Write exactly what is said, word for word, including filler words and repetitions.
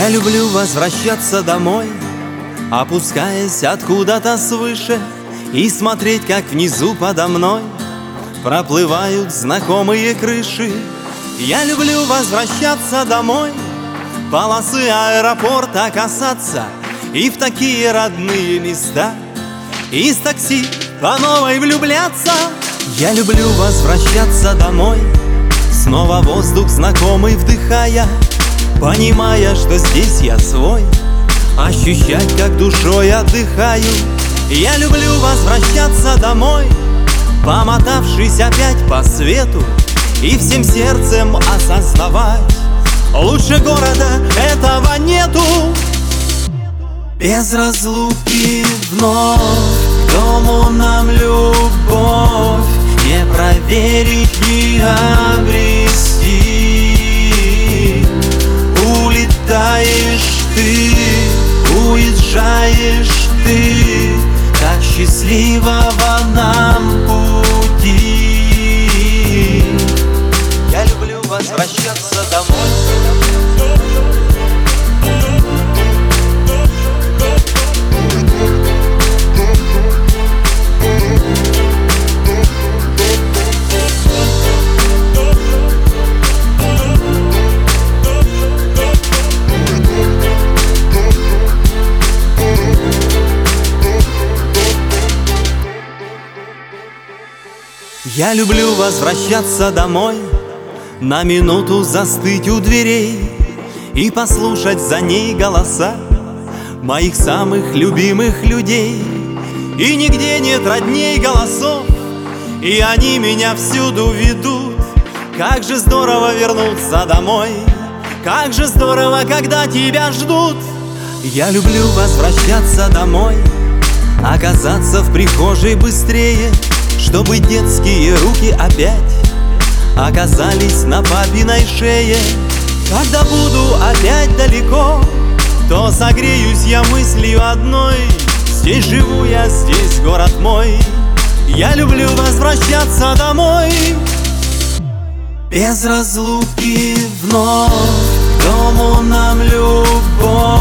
Я люблю возвращаться домой, опускаясь откуда-то свыше, и смотреть, как внизу подо мной проплывают знакомые крыши. Я люблю возвращаться домой, полосы аэропорта касаться, и в такие родные места из такси по новой влюбляться. Я люблю возвращаться домой, снова воздух знакомый вдыхая, понимая, что здесь я свой, ощущать, как душой отдыхаю. Я люблю возвращаться домой, помотавшись опять по свету, и всем сердцем осознавать: лучше города этого нету. Без разлуки вновь к дому нам любовь не проверить, не обрести. Улетаешь ты, уезжаешь ты, как счастливого нам пути. Я люблю возвращаться домой. Я люблю возвращаться домой, на минуту застыть у дверей и послушать за ней голоса моих самых любимых людей. И нигде нет родней голосов, и они меня всюду ведут. Как же здорово вернуться домой, как же здорово, когда тебя ждут. Я люблю возвращаться домой, оказаться в прихожей быстрее, чтобы детские руки опять оказались на папиной шее. Когда буду опять далеко, то согреюсь я мыслью одной: здесь живу я, здесь город мой. Я люблю возвращаться домой. Без разлуки вновь к дому нам любовь